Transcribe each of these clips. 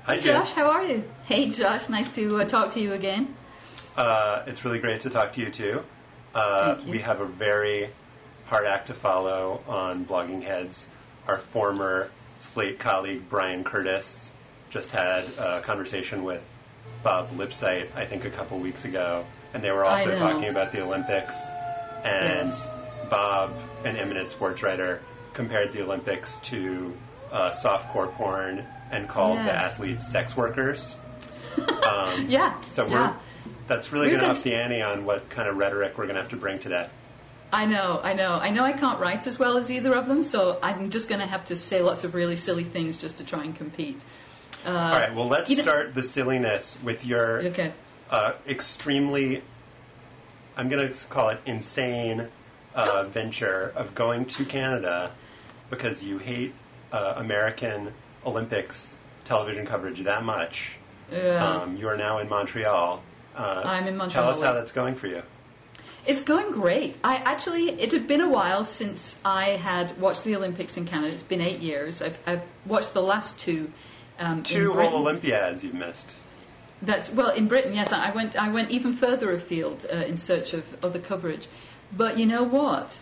Hi, Josh, how are you? Hey, Josh, nice to talk to you again. It's really great to talk to you, too. Thank you. We have a very hard act to follow on Blogging Heads. Our former Slate colleague, Brian Curtis, just had a conversation with Bob Lipsyte, I think, a couple weeks ago, and they were also talking about the Olympics. And Yes. Bob, an eminent sports writer, compared the Olympics to softcore porn and called the athletes sex workers. So that's really going to up the ante on what kind of rhetoric we're going to have to bring today. I know I can't write as well as either of them, so I'm just going to have to say lots of really silly things just to try and compete. All right, well, let's start the silliness with your extremely, I'm going to call it insane venture of going to Canada because you hate American Olympics television coverage that much. You are now in Montreal. I'm in Montreal. Tell us how that's going for you. It's going great. It had been a while since I had watched the Olympics in Canada. It's been 8 years. I've watched the last two. Two whole Olympiads you've missed. In Britain, yes. I went even further afield in search of other coverage. But you know what?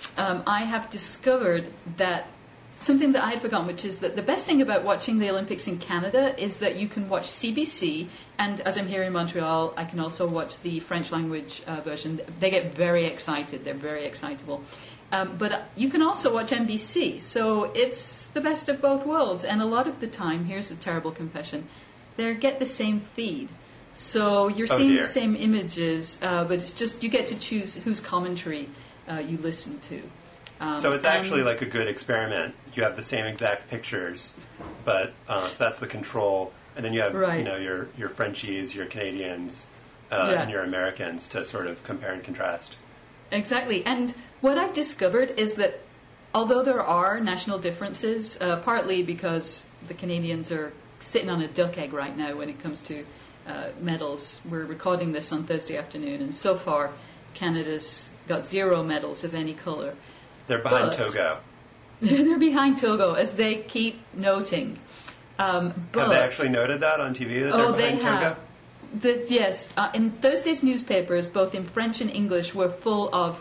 I have discovered that something that I had forgotten, which is that the best thing about watching the Olympics in Canada is that you can watch CBC, and as I'm here in Montreal, I can also watch the French language version. They get very excited. They're very excitable. But you can also watch NBC, so it's the best of both worlds. And a lot of the time, here's a terrible confession, they get the same feed. So you're seeing the same images, but it's just you get to choose whose commentary you listen to. So it's actually like a good experiment. You have the same exact pictures, but so that's the control, and then you have your Frenchies, your Canadians, and your Americans to sort of compare and contrast. Exactly, and what I've discovered is that although there are national differences, partly because the Canadians are sitting on a duck egg right now when it comes to medals. We're recording this on Thursday afternoon, and so far Canada's got 0 medals of any colour. They're behind Togo. They're behind Togo, as they keep noting. Have they actually noted that on TV, that they're behind Togo? Yes. In Thursday's newspapers, both in French and English, were full of,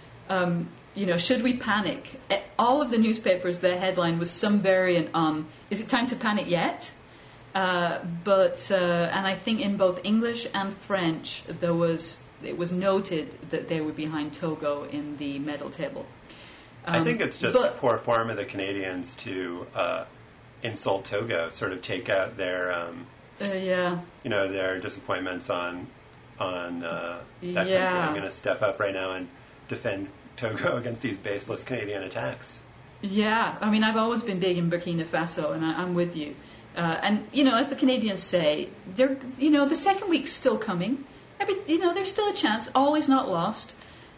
should we panic? All of the newspapers, their headline was some variant on, is it time to panic yet? And I think in both English and French, it was noted that they were behind Togo in the medal table. I think it's just poor form of the Canadians to insult Togo, sort of take out their, their disappointments on that country. I'm going to step up right now and defend Togo against these baseless Canadian attacks. Yeah, I mean, I've always been big in Burkina Faso, and I'm with you. And as the Canadians say, the second week's still coming. I mean, there's still a chance. All is not lost.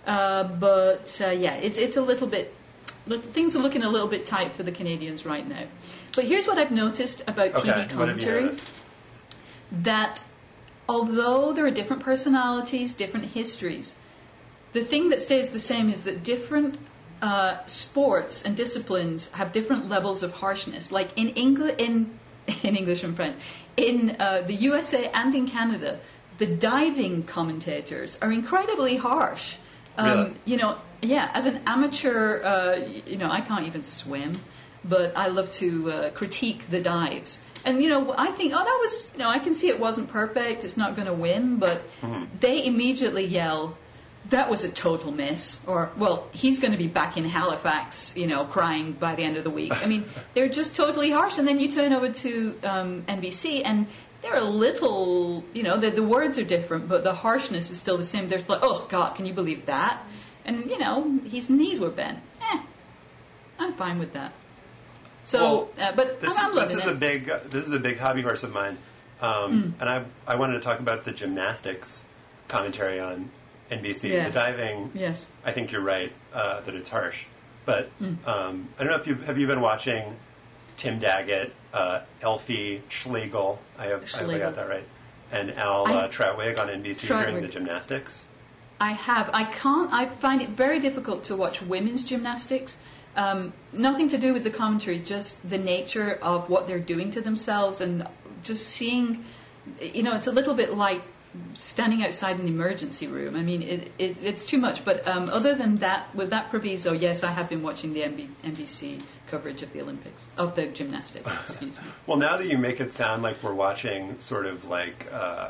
It's a little bit. Things are looking a little bit tight for the Canadians right now. But here's what I've noticed about TV commentary: that although there are different personalities, different histories, the thing that stays the same is that different sports and disciplines have different levels of harshness. Like in English and French, in the USA and in Canada, the diving commentators are incredibly harsh. Really? As an amateur, I can't even swim, but I love to critique the dives. And, I think, that was, I can see it wasn't perfect, it's not going to win, but they immediately yell, that was a total miss, or, well, he's going to be back in Halifax, crying by the end of the week. I mean, they're just totally harsh. And then you turn over to NBC, and they're a little, the words are different, but the harshness is still the same. They're like, oh, God, can you believe that? And, his knees were bent. I'm fine with that. So, but I'm loving it. This is a big hobby horse of mine. And I wanted to talk about the gymnastics commentary on NBC. Yes. The diving, yes. I think you're right that it's harsh. But I don't know if have you been watching Tim Daggett, Elfie Schlegel, I hope I got that right, and Al Trautwig on NBC during the gymnastics? I have. I find it very difficult to watch women's gymnastics. Nothing to do with the commentary, just the nature of what they're doing to themselves and just seeing, it's a little bit like standing outside an emergency room. I mean, it's too much. But other than that, with that proviso, yes, I have been watching the NBC coverage of the Olympics, of the gymnastics, excuse me. Well, now that you make it sound like we're watching sort of like,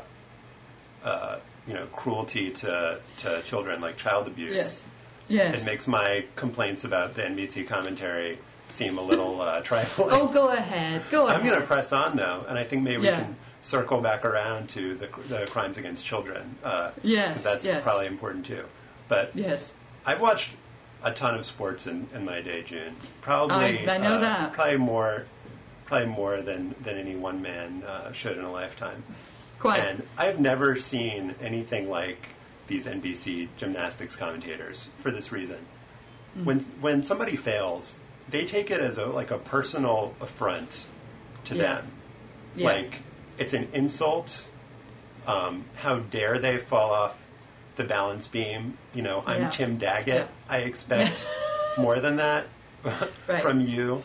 cruelty to children, like child abuse, yes. It makes my complaints about the NBC commentary seem a little trifling. Oh, go ahead. I'm going to press on, though, and I think maybe we can circle back around to the crimes against children. Because that's probably important, too. But I've watched a ton of sports in my day, June. Probably, I know that. Probably more than any one man should in a lifetime. Quite. And I've never seen anything like these NBC gymnastics commentators for this reason. When somebody fails, they take it as a personal affront to them. Yeah. Like, it's an insult. How dare they fall off the balance beam? I'm Tim Daggett. Yeah. I expect more than that from you.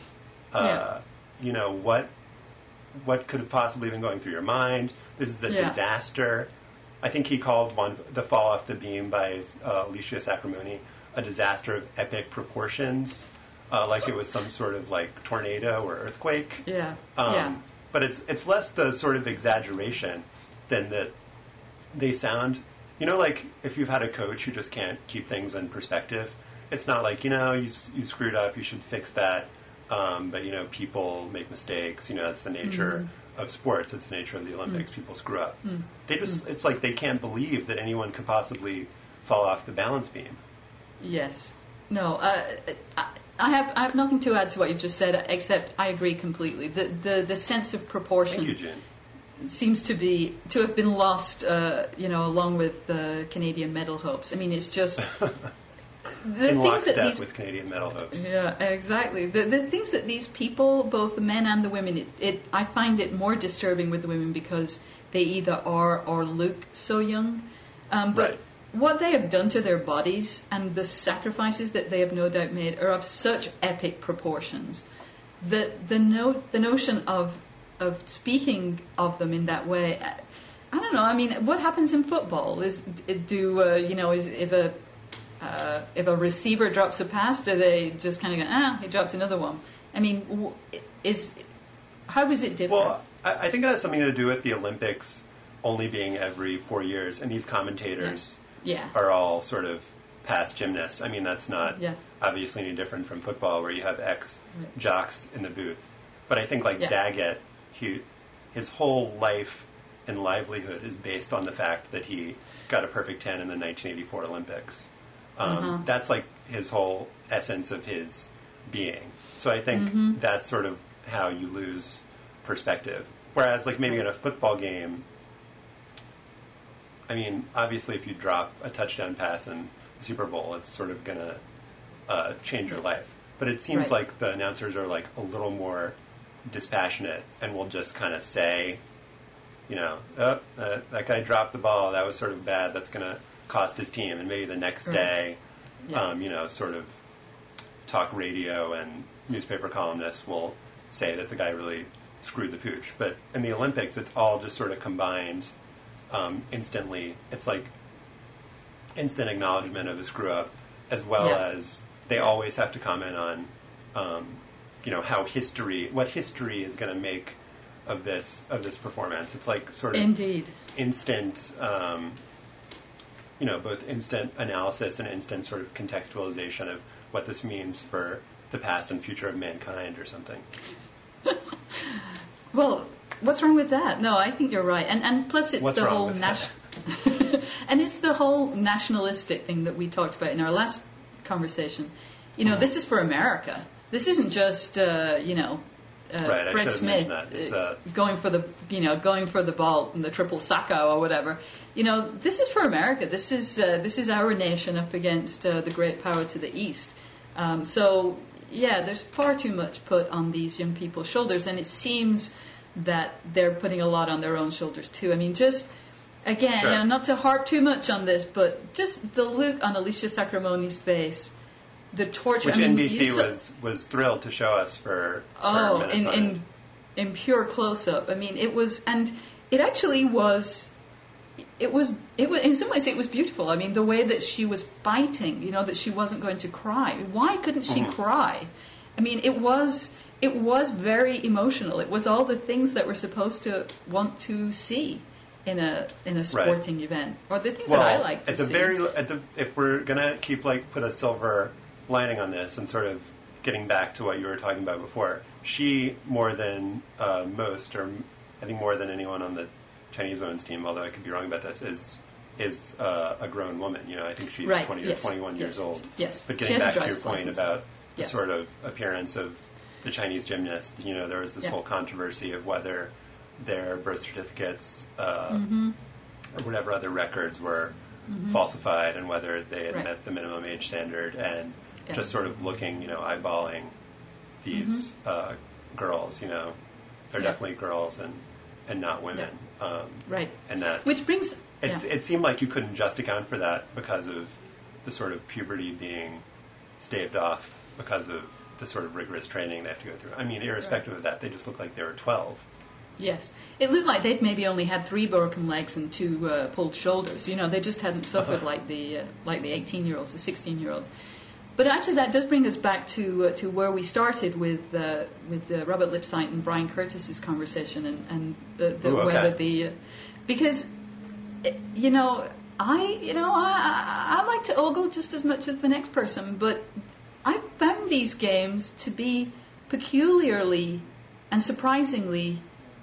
What could have possibly been going through your mind? This is a disaster. I think he called the fall off the beam by Alicia Sacramone a disaster of epic proportions. Like it was some sort of like tornado or earthquake. But it's less the sort of exaggeration than that they sound. Like if you've had a coach who just can't keep things in perspective, it's not like, you screwed up, you should fix that. But people make mistakes. That's the nature of sports. It's the nature of the Olympics. People screw up. They just it's like they can't believe that anyone could possibly fall off the balance beam. Yes. No. I have nothing to add to what you've just said, except I agree completely. The sense of proportion. Thank you, June. Seems to have been lost, along with the Canadian medal hopes. I mean, it's just in lockstep with Canadian medal hopes. Yeah, exactly. The things that these people, both the men and the women, I find it more disturbing with the women because they either are or look so young. But what they have done to their bodies and the sacrifices that they have no doubt made are of such epic proportions that the notion of speaking of them in that way, I don't know. I mean, what happens in football is if a receiver drops a pass, do they just kind of go, he dropped another one? I mean, how is it different? Well, I think it has something to do with the Olympics only being every 4 years, and these commentators are all sort of past gymnasts. I mean, that's not obviously any different from football where you have ex-jocks in the booth. But I think Daggett, his whole life and livelihood is based on the fact that he got a perfect 10 in the 1984 Olympics. That's like his whole essence of his being. So I think that's sort of how you lose perspective. Whereas like maybe in a football game, I mean, obviously if you drop a touchdown pass in the Super Bowl, it's sort of going to change your life. But it seems like the announcers are like a little more dispassionate and will just kind of say, that guy dropped the ball, that was sort of bad, that's going to cost his team. And maybe the next day, sort of talk radio and newspaper columnists will say that the guy really screwed the pooch. But in the Olympics, it's all just sort of combined instantly. It's like instant acknowledgement of the screw up, as well as they always have to comment on, how what history is going to make of this performance. It's like sort of instant, both instant analysis and instant sort of contextualization of what this means for the past and future of mankind or something. Well, what's wrong with that? No, I think you're right. And plus it's what's the whole and it's the whole nationalistic thing that we talked about in our last conversation. This is for America. This isn't just Fred Smith going for the ball in the triple Sacco or whatever. This is for America. This is our nation up against the great power to the east. There's far too much put on these young people's shoulders, and it seems that they're putting a lot on their own shoulders too. I mean, just again, not to harp too much on this, but just the look on Alicia Sacramone's face. The torture, which NBC was thrilled to show us for Minnesota. in pure close-up. I mean, it was, and it actually was. It was in some ways it was beautiful. I mean, the way that she was fighting, you know, that she wasn't going to cry. Why couldn't she cry? I mean, it was very emotional. It was all the things that we're supposed to want to see in a sporting event, or the things that I like to see. If we're gonna keep put a silver lining on this and sort of getting back to what you were talking about before, she more than most, or I think more than anyone on the Chinese women's team, although I could be wrong about this, is a grown woman. You know, I think she's 20 or 21 years old. Yes. But getting back to your point about the sort of appearance of the Chinese gymnast, you know, there was this whole controversy of whether their birth certificates or whatever other records were falsified, and whether they had met the minimum age standard, and just sort of looking, you know, eyeballing these girls, you know, they're definitely girls and not women. Right. And that, which brings, it seemed like you couldn't just account for that because of the sort of puberty being staved off because of the sort of rigorous training they have to go through. I mean, irrespective of that, they just looked like they were 12. Yes. It looked like they'd maybe only had 3 broken legs and 2 pulled shoulders. You know, they just hadn't suffered like the 18-year-olds, the 16-year-olds. But actually, that does bring us back to where we started with Robert Lipsyte and Brian Curtis's conversation, and whether the because you know I like to ogle just as much as the next person, but I found these games to be peculiarly and surprisingly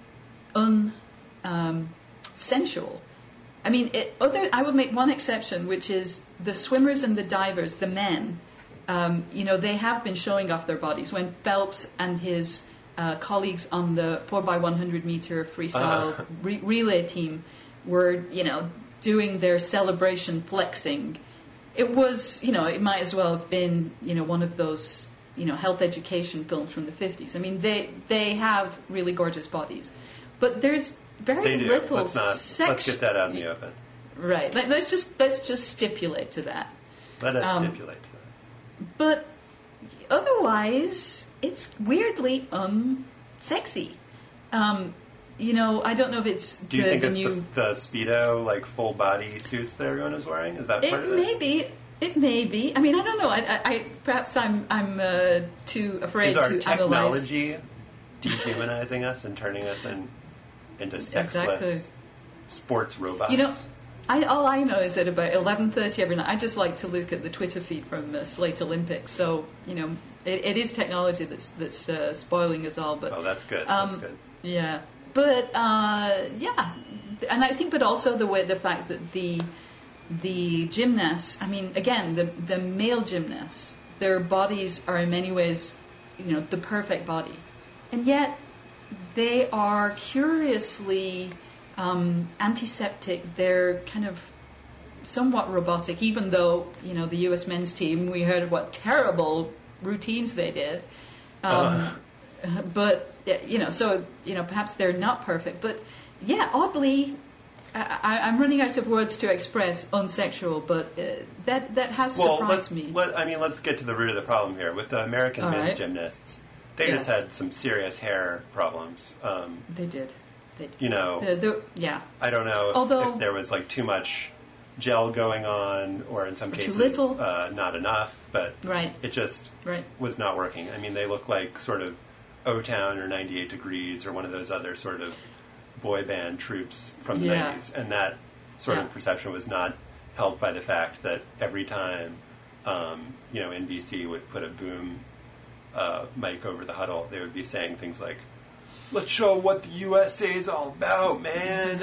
sensual. I mean, I would make one exception, which is the swimmers and the divers, the men. You know, they have been showing off their bodies. When Phelps and his colleagues on the 4x100 meter freestyle relay team were, you know, doing their celebration flexing, it was, you know, it might as well have been, you know, one of those, you know, health education films from the 50s. I mean, they have really gorgeous bodies, but there's very little. Let's get that out in the open. Right. Let's just stipulate to that. Let us stipulate to that. But otherwise, it's weirdly unsexy. You know, I don't know if it's Do you think it's the Speedo, like, full body suits that everyone is wearing? Is that part of it? It may be. I mean, I don't know. I perhaps I'm too afraid to analyze. Is our technology dehumanizing us and turning us into sexless sports robots? You know, all I know is that about 11:30 every night, I just like to look at the Twitter feed from Slate Olympics. So, you know, it is technology that's spoiling us all. But that's good. That's good. Yeah, but yeah, and I think, but also the fact that the gymnasts, I mean, again, the male gymnasts, their bodies are in many ways, you know, the perfect body, and yet they are curiously antiseptic. They're kind of somewhat robotic, even though, you know, the U.S. men's team, we heard what terrible routines they did. But, you know, so, you know, perhaps they're not perfect. But, yeah, oddly, I'm running out of words to express unsexual, but that has surprised me. Let's get to the root of the problem here. With the American men's gymnasts, they just had some serious hair problems. They did. You know, I don't know if there was like too much gel going on, or in some cases not enough, but it just was not working. I mean, they look like sort of O-Town or 98 Degrees or one of those other sort of boy band troops from the 90s, and that sort of perception was not helped by the fact that every time you know, NBC would put a boom mic over the huddle, they would be saying things like, "Let's show what the USA is all about, man."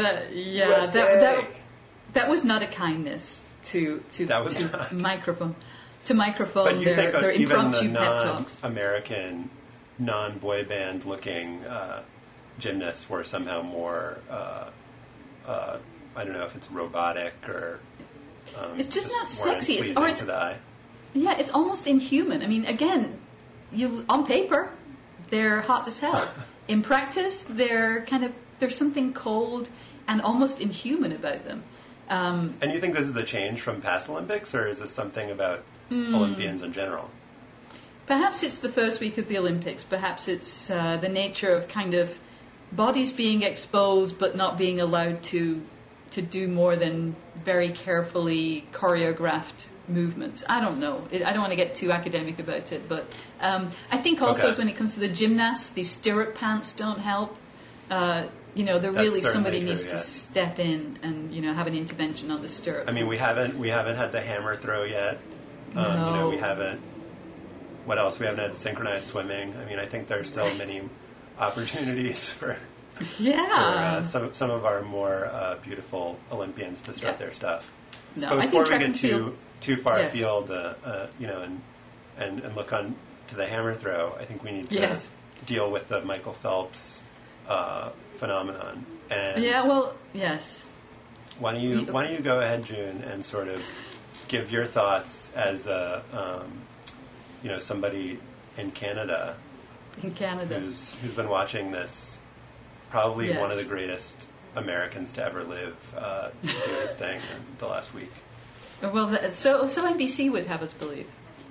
That was not a kindness to microphone. But you think their even the pep talks. non-American, non-boy band looking gymnasts were somehow more, I don't know if it's robotic or it's just not sexy. It's to the eye. Yeah, it's almost inhuman. I mean, again, on paper, they're hot as hell. In practice, there's something cold and almost inhuman about them. And you think this is a change from past Olympics, or is this something about Olympians in general? Perhaps it's the first week of the Olympics. Perhaps it's the nature of kind of bodies being exposed but not being allowed to do more than very carefully choreographed movements. I don't know. I don't want to get too academic about it, but I think also when it comes to the gymnasts, these stirrup pants don't help. Somebody needs to step in and have an intervention on the stirrup. I mean, we haven't had the hammer throw yet. No. We haven't. What else? We haven't had synchronized swimming. I mean, I think there's still many opportunities for some of our more beautiful Olympians to start their stuff. No, but before we get too far afield, and look on to the hammer throw, I think we need to deal with the Michael Phelps phenomenon. And why don't you go ahead, June, and sort of give your thoughts as a somebody in Canada. Who's been watching this, probably one of the greatest Americans to ever live, do this thing in the last week. Well, so NBC would have us believe.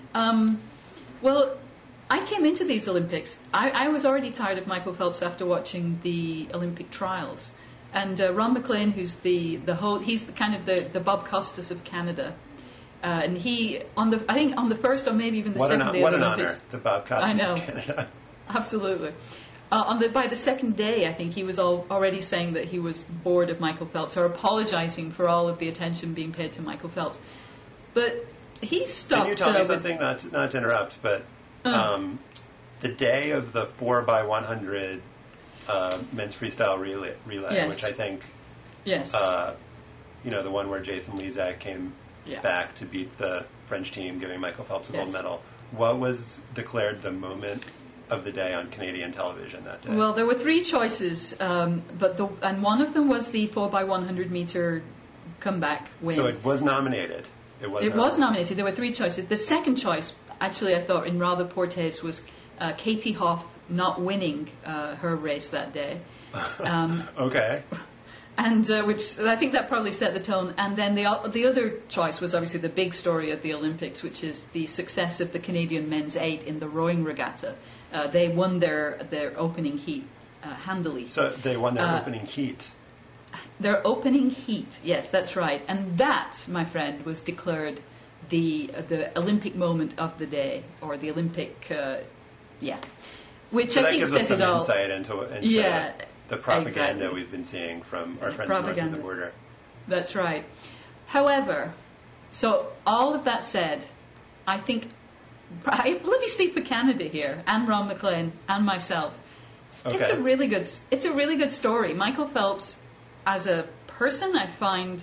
I came into these Olympics. I was already tired of Michael Phelps after watching the Olympic trials, and Ron MacLean, who's the whole, he's the Bob Costas of Canada. And he on the first or maybe even the second day of the Olympics. What an honor, the Bob Costas I know. of Canada. Absolutely. By the second day, I think he was already saying that he was bored of Michael Phelps, or apologizing for all of the attention being paid to Michael Phelps. But he stopped. Can you tell me something? Not to interrupt, but the day of the 4x100 men's freestyle relay, which I think, the one where Jason Lezak came back to beat the French team, giving Michael Phelps a gold medal. What was declared the moment of the day on Canadian television that day? Well, there were three choices, and one of them was the 4x100 meter comeback win. So it was nominated. It was nominated. There were three choices. The second choice, actually, I thought in rather poor taste, was Katie Hoff not winning her race that day. Okay. And which I think that probably set the tone. And then the other choice was obviously the big story of the Olympics, which is the success of the Canadian men's 8 in the rowing regatta. They won their opening heat handily. So they won their opening heat. Their opening heat, yes, that's right. And that, my friend, was declared the Olympic moment of the day, or the Olympic, which so I think gives us says some it all. Insight into the propaganda we've been seeing from our friends north of the border. That's right. However, so all of that said, I think, let me speak for Canada here, and Ron MacLean, and myself. Okay. It's a really good story. Michael Phelps, as a person, I find,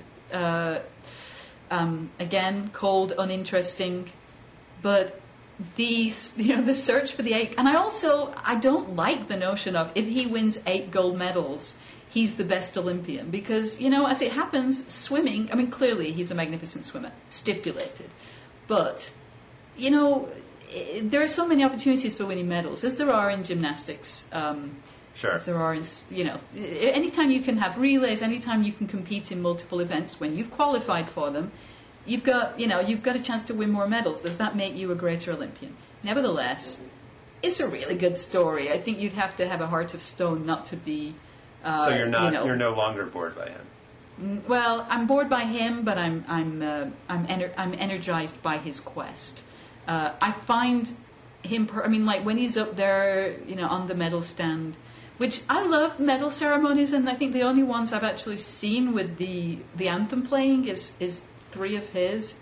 again, cold, uninteresting, but the search for the 8, and I don't like the notion of if he wins 8 gold medals, he's the best Olympian, because, as it happens, swimming, I mean, clearly he's a magnificent swimmer, stipulated, but, there are so many opportunities for winning medals, as there are in gymnastics, sure. As there are in, anytime you can have relays, anytime you can compete in multiple events, when you've qualified for them, you've got a chance to win more medals. Does that make you a greater Olympian? Nevertheless, it's a really good story. I think you'd have to have a heart of stone not to be. So you're not. You're no longer bored by him. Well, I'm bored by him, but I'm energized by his quest. I find him. When he's up there, on the medal stand. Which I love medal ceremonies, and I think the only ones I've actually seen with the anthem playing is 3 of his.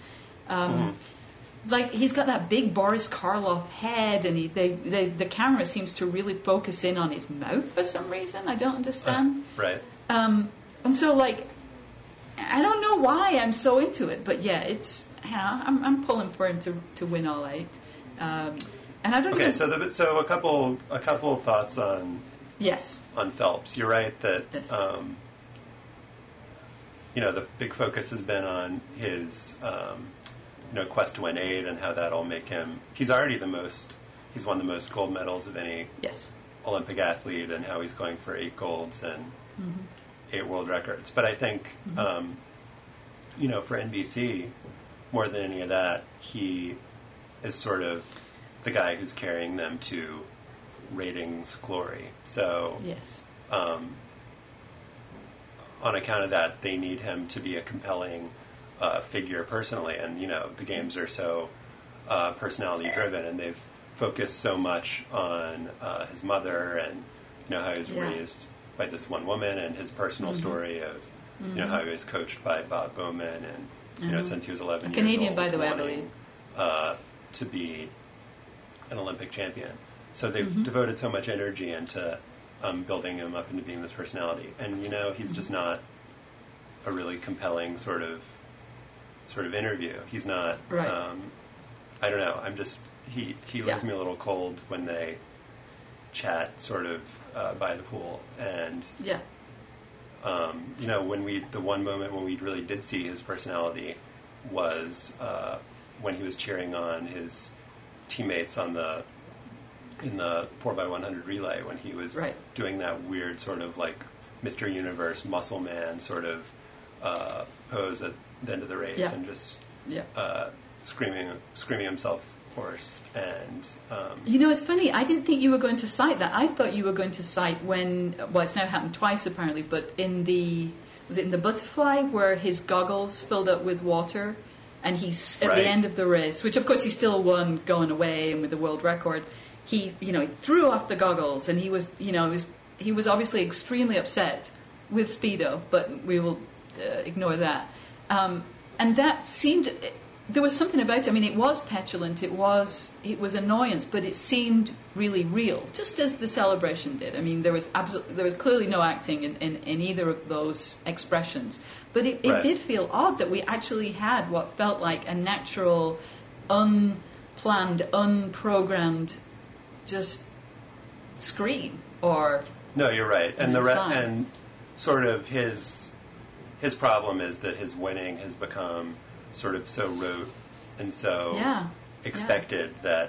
He's got that big Boris Karloff head, and the camera seems to really focus in on his mouth for some reason. I don't understand. Right. And so I don't know why I'm so into it, but it's I'm pulling for him to win all 8. And I don't. Okay, so a couple of thoughts on. Yes. On Phelps, you're right that yes. The big focus has been on his quest to win 8 and how that'll make him. He's already he's won the most gold medals of any Olympic athlete, and how he's going for 8 golds and 8 world records. But I think for NBC, more than any of that, he is sort of the guy who's carrying them to ratings glory. So yes. On account of that, they need him to be a compelling figure personally. And, the games are so personality driven, and they've focused so much on his mother and, how he was raised by this one woman, and his personal story of, how he was coached by Bob Bowman and, since he was 11 years Canadian, old, by the way, I believe. To be an Olympic champion. So they've devoted so much energy into building him up into being this personality. And, he's just not a really compelling sort of interview. He's not, right. I don't know, he left me a little cold when they chat sort of by the pool. And, the one moment when we really did see his personality was when he was cheering on his teammates in the 4x100 relay, when he was doing that weird sort of like Mr. Universe muscle man sort of pose at the end of the race, and just screaming himself hoarse. And it's funny, I didn't think you were going to cite that. I thought you were going to cite when, it's now happened twice apparently, but was it in the butterfly where his goggles filled up with water, and he's at the end of the race, which of course he still won going away and with the world record. He threw off the goggles, and he was obviously extremely upset with Speedo, but we will ignore that. And that seemed, there was something about it. I mean, it was petulant, it was annoyance, but it seemed really real, just as the celebration did. I mean, there was clearly no acting in either of those expressions, but it did feel odd that we actually had what felt like a natural, unplanned, unprogrammed, just scream or no, you're right, and and sort of his problem is that his winning has become sort of so rote and so expected that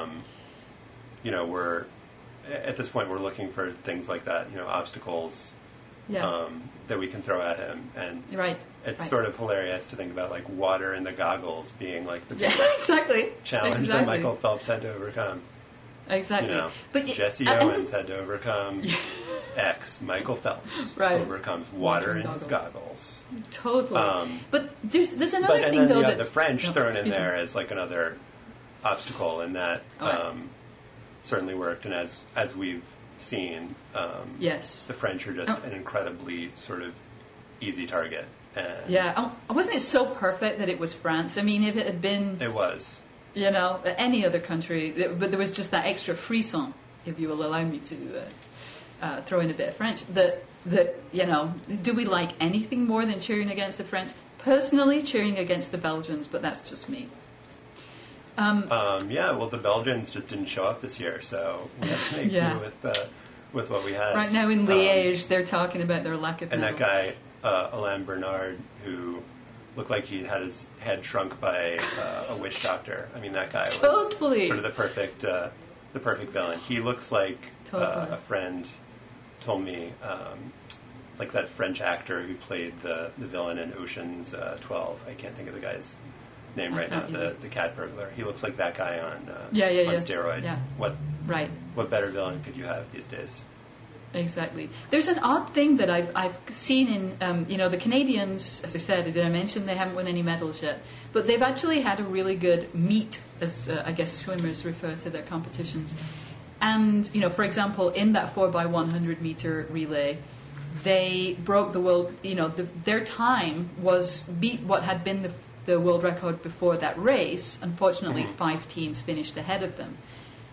we're at this point we're looking for things like that, obstacles that we can throw at him, and it's sort of hilarious to think about like water in the goggles being like the biggest challenge that Michael Phelps had to overcome. Exactly. But Jesse Owens had to overcome X. Michael Phelps overcomes water in his goggles. Totally. But there's another thing though that's... the French thrown in there as like another obstacle, and that certainly worked. And as we've seen, the French are just an incredibly sort of easy target. And wasn't it so perfect that it was France? I mean, if it had been... It was. Any other country, but there was just that extra frisson, if you will allow me to throw in a bit of French, that do we like anything more than cheering against the French? Personally, cheering against the Belgians, but that's just me. Well, the Belgians just didn't show up this year, so we have to make do with what we had. Right now in Liège, they're talking about their lack of and medals. That guy, Alain Bernard, who looked like he had his head shrunk by a witch doctor. I mean, that guy was sort of the perfect villain. He looks like a friend told me, like that French actor who played the villain in Ocean's 12. I can't think of the guy's name right now. The cat burglar. He looks like that guy on steroids. Yeah. What better villain could you have these days? Exactly. There's an odd thing that I've seen in, the Canadians, as I said, did I mention they haven't won any medals yet, but they've actually had a really good meet, as I guess swimmers refer to their competitions. And, for example, in that 4x100 meter relay, they broke the world, their time beat what had been the world record before that race. Unfortunately, 5 teams finished ahead of them.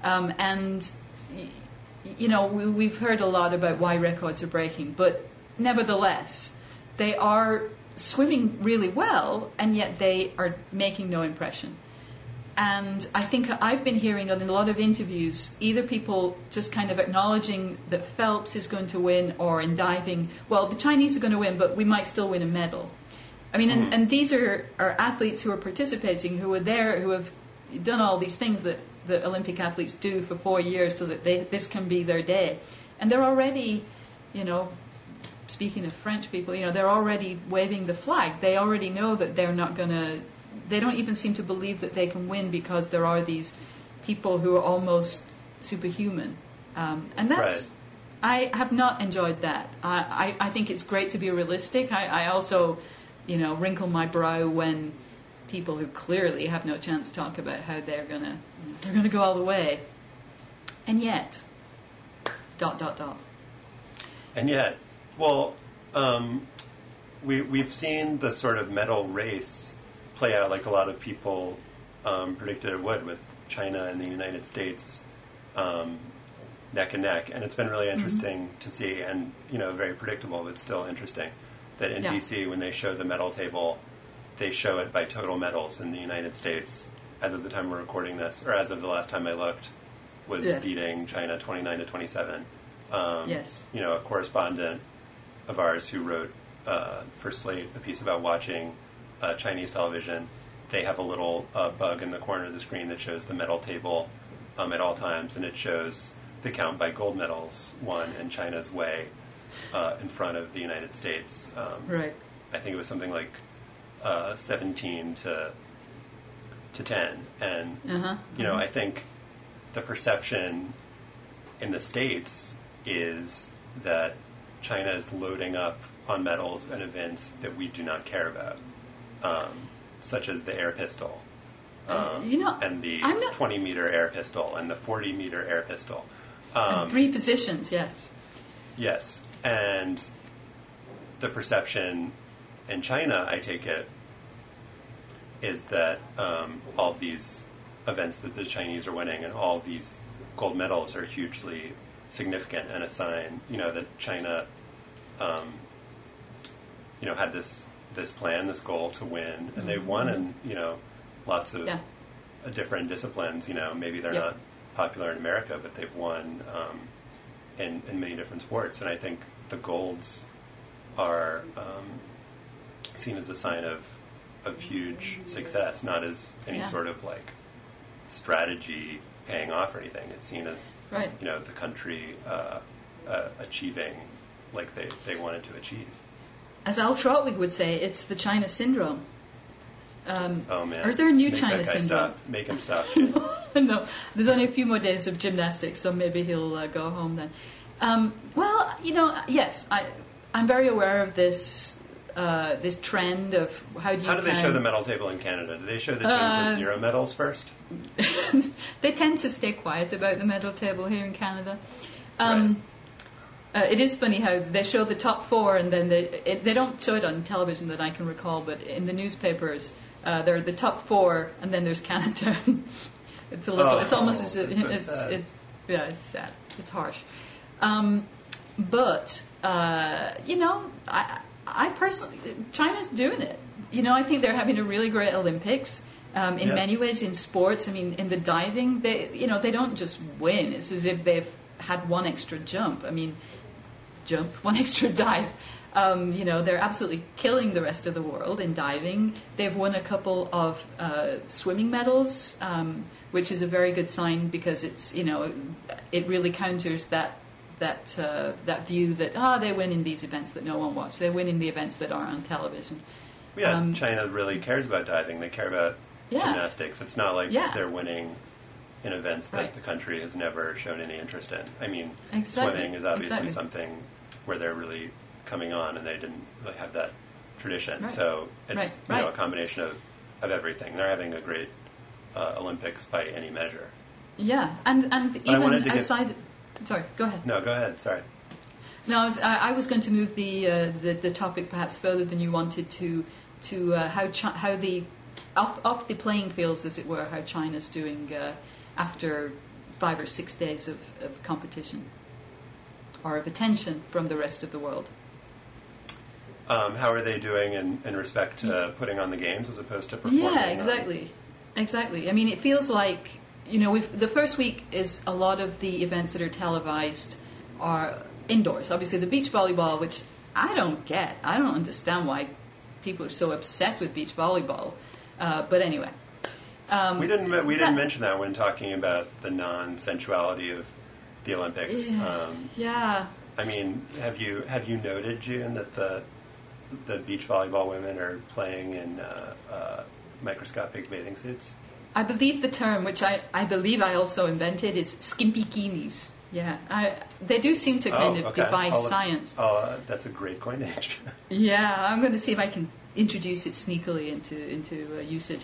We've heard a lot about why records are breaking, but nevertheless, they are swimming really well, and yet they are making no impression. And I think I've been hearing in a lot of interviews, either people just kind of acknowledging that Phelps is going to win, or in diving, well, the Chinese are going to win, but we might still win a medal. I mean, and these are athletes who are participating, who are there, who have done all these things that the Olympic athletes do for 4 years so that this can be their day. And they're already, speaking of French people, they're already waving the flag. They already know that they're not going to, they don't even seem to believe that they can win because there are these people who are almost superhuman, and that's. I have not enjoyed that. I think it's great to be realistic. I also, wrinkle my brow when people who clearly have no chance talk about how they're gonna go all the way, and yet, ... And yet, well, we've seen the sort of medal race play out like a lot of people predicted it would, with China and the United States neck and neck, and it's been really interesting to see, and very predictable, but still interesting, that NBC, when they show the medal table, they show it by total medals, in the United States, as of the time we're recording this, or as of the last time I looked, was beating China 29-27. Yes. A correspondent of ours who wrote for Slate a piece about watching Chinese television, they have a little bug in the corner of the screen that shows the medal table at all times, and it shows the count by gold medals won, and China's way in front of the United States. Right. I think it was something like 17 to 10, and I think the perception in the States is that China is loading up on medals and events that we do not care about, such as the air pistol, and the 20-meter air pistol and the 40-meter air pistol. 3 positions, yes. Yes, and the perception in China, I take it, is that all these events that the Chinese are winning and all these gold medals are hugely significant, and a sign, that China, had this plan, this goal to win, and they've won in, lots of different disciplines. Maybe they're not popular in America, but they've won in many different sports, and I think the golds are seen as a sign of huge success, not as any sort of like strategy paying off or anything. It's seen as the country achieving like they wanted to achieve. As Al Trautwig would say, it's the China syndrome. Oh man! Or is there a new China syndrome? Make him stop. No, there's only a few more days of gymnastics, so maybe he'll go home then. Well, yes, I'm very aware of this trend of how do they show the medal table in Canada? Do they show the teams with 0 medals first? They tend to stay quiet about the medal table here in Canada. It is funny how they show the top 4, and then they don't show it on television that I can recall, but in the newspapers, there are the top 4, and then there's Canada. It's a little. It's almost as it's sad. It's harsh. But I personally, China's doing it. I think they're having a really great Olympics. In many ways, in sports, I mean, in the diving, they don't just win. It's as if they've had one extra jump. I mean, one extra dive. They're absolutely killing the rest of the world in diving. They've won a couple of swimming medals, which is a very good sign, because it's it really counters that view that they win in these events that no one watches. They win in the events that aren't on television. Yeah, China really cares about diving. They care about gymnastics. It's not like they're winning in events that the country has never shown any interest in. I mean, swimming is obviously something where they're really coming on, and they didn't really have that tradition. Right. So it's a combination of everything. They're having a great Olympics by any measure. Yeah, and even outside. Sorry, go ahead. No, go ahead. Sorry. No, I was going to move the topic perhaps further than you wanted to how the off the playing fields, as it were, how China's doing after 5 or 6 days of competition or of attention from the rest of the world. How are they doing in respect to putting on the games as opposed to performing? Yeah, exactly. I mean, it feels like the first week is a lot of the events that are televised are indoors. Obviously, the beach volleyball, which I don't get. I don't understand why people are so obsessed with beach volleyball. But anyway, we didn't mention that when talking about the non-sensuality of the Olympics. Yeah. I mean, have you noted, June, that the beach volleyball women are playing in microscopic bathing suits? I believe the term, which I believe I also invented, is skimpikinis. Yeah, they do seem to kind of defy science. That's a great coinage. Yeah, I'm going to see if I can introduce it sneakily into usage.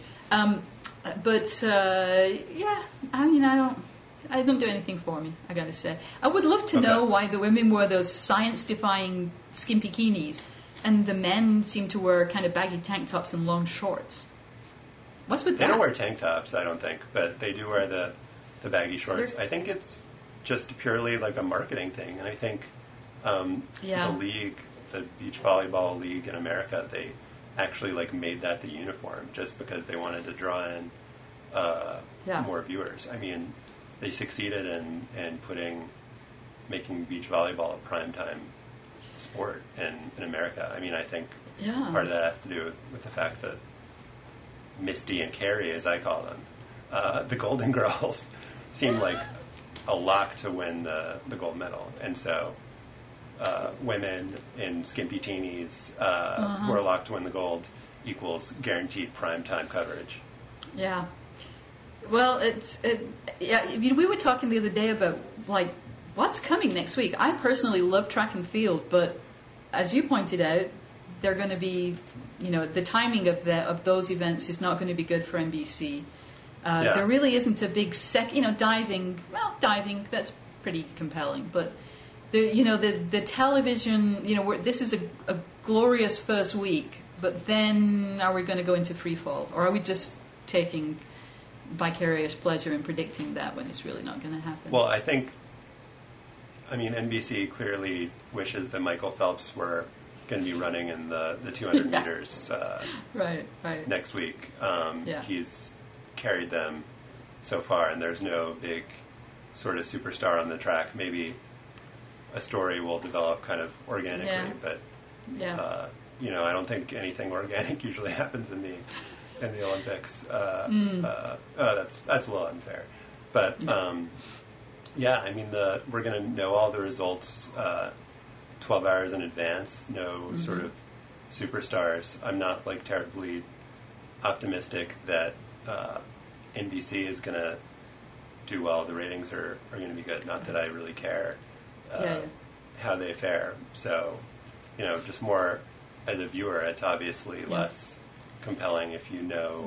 Yeah, I mean, I don't do anything for me, I got to say. I would love to know why the women wore those science-defying skimpikinis and the men seem to wear kind of baggy tank tops and long shorts. What's with that? They don't wear tank tops, I don't think, but they do wear the baggy shorts. I think it's just purely like a marketing thing, and I think the league, the beach volleyball league in America, they actually like made that the uniform just because they wanted to draw in more viewers. I mean, they succeeded in making beach volleyball a primetime sport in America. I mean, I think part of that has to do with the fact that Misty and Carrie, as I call them, the Golden Girls, seem like a lock to win the gold medal. And so women in skimpy teenies who are locked to win the gold equals guaranteed primetime coverage. Yeah. Well, we were talking the other day about, like, what's coming next week. I personally love track and field, but as you pointed out, they're going to be, the timing of those events is not going to be good for NBC. There really isn't a big diving. Well, diving, that's pretty compelling, but the television, this is a glorious first week, but then are we going to go into free fall, or are we just taking vicarious pleasure in predicting that when it's really not going to happen? Well, NBC clearly wishes that Michael Phelps were going to be running in the 200 meters right. next week. He's carried them so far, and there's no big sort of superstar on the track. Maybe a story will develop kind of organically, but I don't think anything organic usually happens in the Olympics. That's a little unfair, but we're going to know all the results 12 hours in advance. No sort of superstars. I'm not like terribly optimistic that NBC is going to do well. The ratings are going to be good. Not that I really care how they fare. So, just more as a viewer, it's obviously less compelling if you know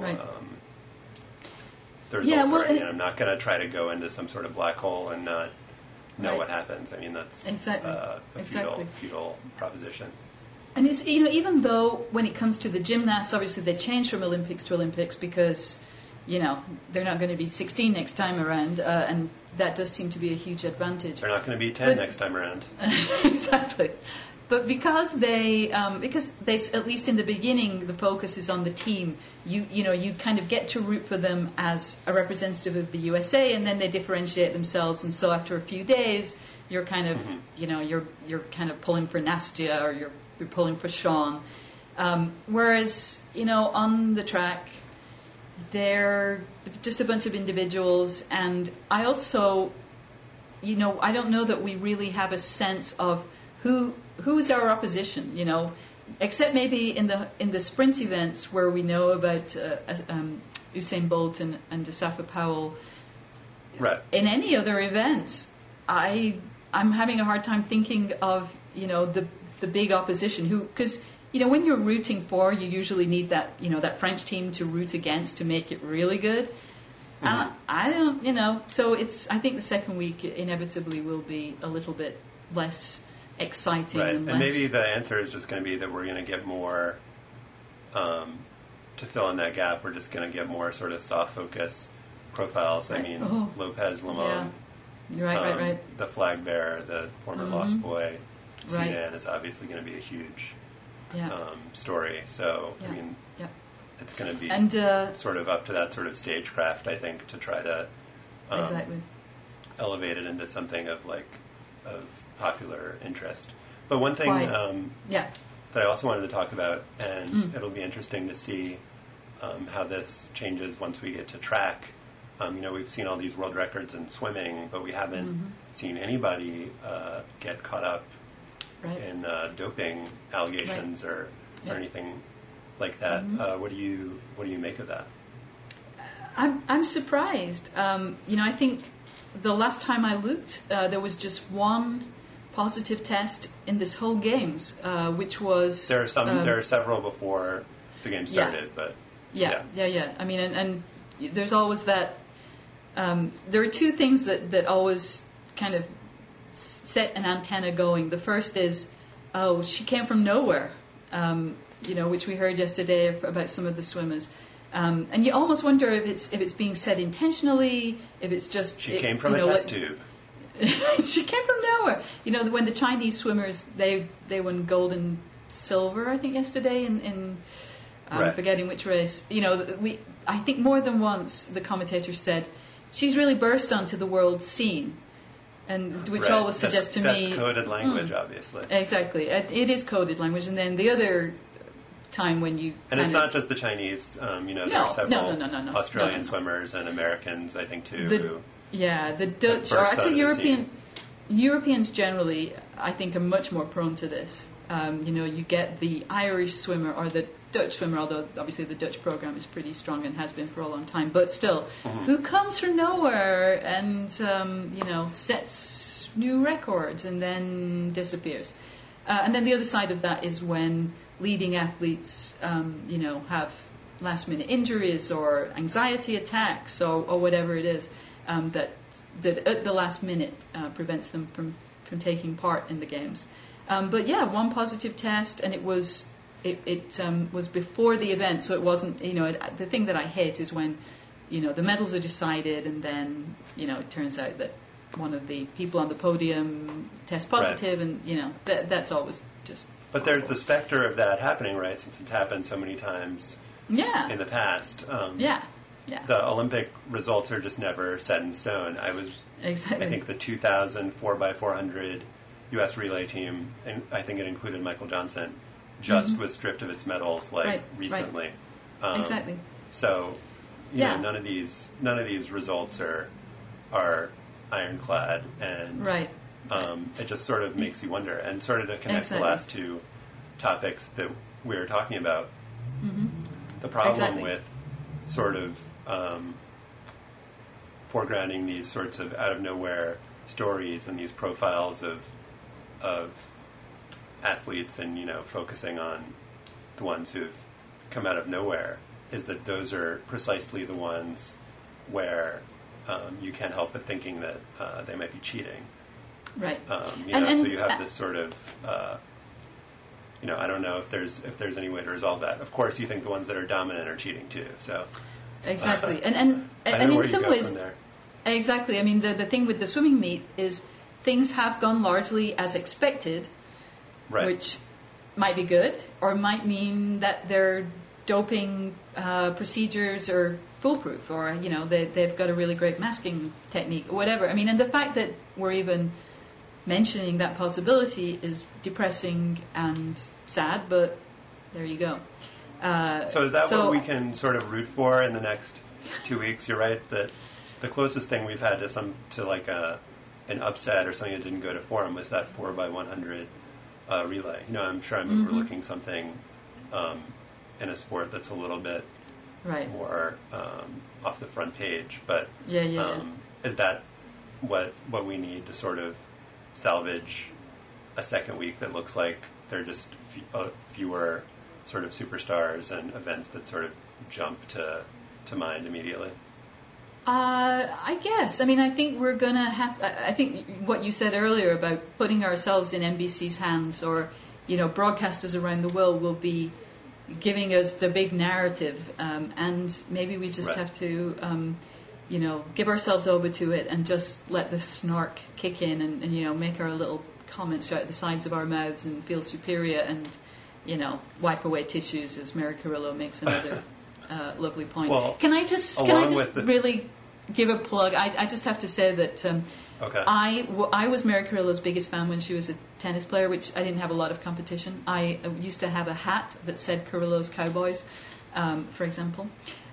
the results already. And I'm not going to try to go into some sort of black hole and not know what happens. I mean, that's a futile proposition. And it's, even though when it comes to the gymnasts, obviously they changed from Olympics to Olympics because, they're not going to be 16 next time around, and that does seem to be a huge advantage. They're not going to be 10 next time around. Exactly. But because they, at least in the beginning, the focus is on the team. You kind of get to root for them as a representative of the USA, and then they differentiate themselves. And so after a few days, you're kind of, you're kind of pulling for Nastya, or you're pulling for Sean. Whereas, on the track, they're just a bunch of individuals, and I also, I don't know that we really have a sense of who's our opposition, except maybe in the sprint events where we know about Usain Bolt and Asafa Powell. Right. In any other events, I'm having a hard time thinking of the big opposition because when you're rooting for, you usually need that that French team to root against to make it really good. And I don't so I think the second week inevitably will be a little bit less exciting. Right, and maybe the answer is just going to be that we're going to get more to fill in that gap. We're just going to get more sort of soft focus profiles. Right. I mean, Lopez, Lemon, right. The flag bearer, the former Lost Boy, Sudan is obviously going to be a huge story. So I mean, it's going to be sort of up to that sort of stagecraft, I think, to try to elevate it into something of popular interest. But one thing that I also wanted to talk about, and it'll be interesting to see how this changes once we get to track. We've seen all these world records in swimming, but we haven't seen anybody get caught up in doping allegations or anything like that. What do you make of that? I'm surprised. I think the last time I looked, there was just one positive test in this whole games, which was... There are several before the game started, but... Yeah. I mean, and there's always that... there are two things that always kind of set an antenna going. The first is, oh, she came from nowhere, which we heard yesterday about some of the swimmers. And you almost wonder if it's being said intentionally, if it's just... She came from a test tube. She came from nowhere. When the Chinese swimmers, they won gold and silver, I think, yesterday in right. Forgetting which race. I think more than once the commentator said, she's really burst onto the world scene, and which right. always suggests to me... That's coded language, obviously. Exactly. It is coded language, and then the other time when you... And it's not just the Chinese, there are several Australian swimmers and Americans, I think, too, the Dutch, or actually Europeans generally, I think, are much more prone to this. You get the Irish swimmer or the Dutch swimmer, although obviously the Dutch program is pretty strong and has been for a long time, but still, who comes from nowhere and, sets new records and then disappears. And then the other side of that is when leading athletes, have last-minute injuries or anxiety attacks or whatever it is, that at the last minute prevents them from taking part in the games. But yeah, one positive test, and it was before the event, so it wasn't. The thing that I hate is when, the medals are decided, and then it turns out that one of the people on the podium tests positive, right. And that's always just. But there's the specter of that happening, right? Since it's happened so many times. Yeah. In the past. Yeah. The Olympic results are just never set in stone. Exactly. I think the 2000 4x400 U.S. relay team, and I think it included Michael Johnson, just was stripped of its medals recently. Right. Exactly. So, none of these results are ironclad, and right. It just sort of makes you wonder, and sort of to connect the last two topics that we were talking about. The problem with sort of foregrounding these sorts of out of nowhere stories and these profiles of athletes, and focusing on the ones who've come out of nowhere, is that those are precisely the ones where you can't help but thinking that they might be cheating. Right. So you have this sort of I don't know if there's any way to resolve that. Of course, you think the ones that are dominant are cheating too. So exactly, and in some ways, exactly. I mean, the thing with the swimming meet is things have gone largely as expected, right. Which might be good, or might mean that their doping procedures are foolproof, or they've got a really great masking technique, or whatever. I mean, and the fact that we're even mentioning that possibility is depressing and sad, but there you go. So is that what we can sort of root for in the next 2 weeks? You're right that the closest thing we've had to like an upset or something that didn't go to forum was that 4x100 relay. I'm sure I'm overlooking something in a sport that's a little bit more off the front page. But is that what we need to sort of salvage a second week that looks like they're just fewer sort of superstars and events that sort of jump to mind immediately? I guess. I mean, I think we're going to have... I think what you said earlier about putting ourselves in NBC's hands, or, broadcasters around the world will be giving us the big narrative, and maybe we just have to... give ourselves over to it and just let the snark kick in and make our little comments out the sides of our mouths and feel superior and, wipe away tissues, as Mary Carrillo makes another lovely point. Well, can I just really give a plug? I just have to say that I was Mary Carrillo's biggest fan when she was a tennis player, which I didn't have a lot of competition. I used to have a hat that said Carrillo's Cowboys, for example.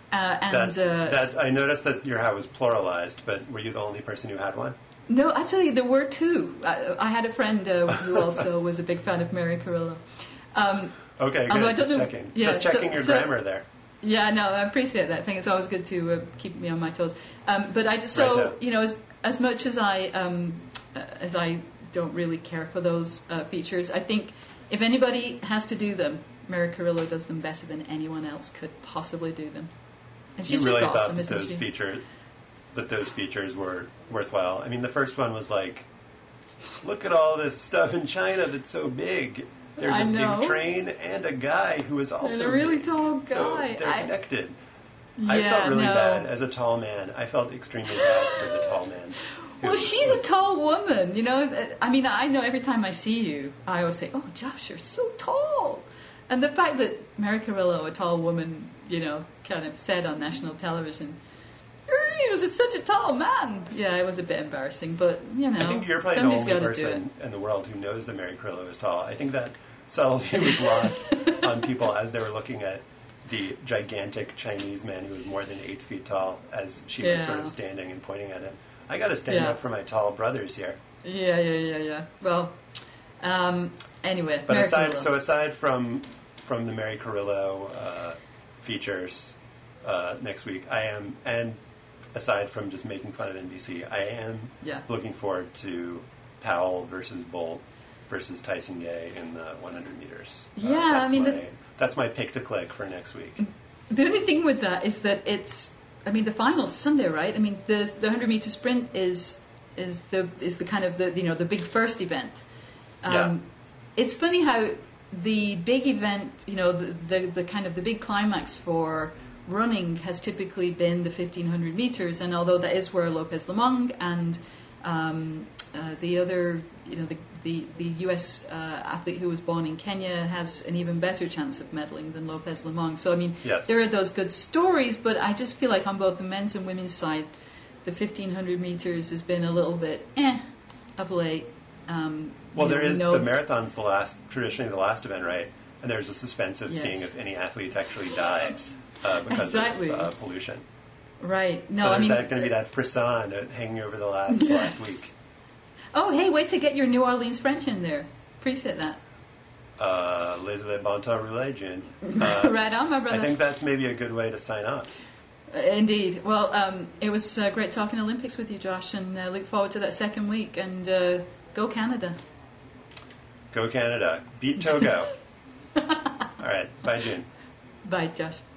I noticed that your hat was pluralized, but were you the only person who had one? No, actually, there were two. I had a friend who also was a big fan of Mary Carrillo. Okay, good. Just checking. Just checking your grammar there. Yeah, no, I appreciate that. I think it's always good to keep me on my toes. But I just as much as I don't really care for those features, I think if anybody has to do them, Mary Carillo does them better than anyone else could possibly do them. And she's you really just awesome, thought that those features were worthwhile. I mean, the first one was like, look at all this stuff in China that's so big. There's a big train and a guy who is also and a really big. tall guy. So they're connected. Yeah, I felt really bad as a tall man. I felt extremely bad for the tall man. Well, she's a tall woman, you know. I mean, I know every time I see you, I always say, "Oh, Josh, you're so tall." And the fact that Mary Carillo, a tall woman, you know, kind of said on national television, "He was such a tall man." Yeah, it was a bit embarrassing, but you know, I think you're probably the only person in the world who knows that Mary Carillo is tall. I think that subtlety was lost on people as they were looking at the gigantic Chinese man who was more than 8 feet tall as she was sort of standing and pointing at him. I got to stand up for my tall brothers here. Yeah. Well, anyway. But aside from the Mary Carillo features next week, and aside from just making fun of NBC, I am looking forward to Powell versus Bolt versus Tyson Gay in the 100 meters. That's my pick to click for next week. The only thing with that is that the final's Sunday, right? I mean, the 100 meter sprint is the kind of the big first event. It's funny how the big event, the kind of the big climax for running has typically been the 1500 meters, and although that is where Lopez Lomong and the other, the U.S. athlete who was born in Kenya has an even better chance of medaling than Lopez Lomong. So, I mean, there are those good stories, but I just feel like on both the men's and women's side, the 1500 meters has been a little bit of late. The marathon's traditionally the last event, right? And there's a suspense of seeing if any athletes actually die because of pollution. Right. No, so there's going to be that frisson hanging over the last week. Oh, hey, wait to get your New Orleans French in there. Appreciate that. Les bon temps roulé, June. Right on, my brother. I think that's maybe a good way to sign off. Indeed. Well, it was great talking Olympics with you, Josh, and look forward to that second week. And go Canada. Go Canada. Beat Togo. All right. Bye, June. Bye, Josh.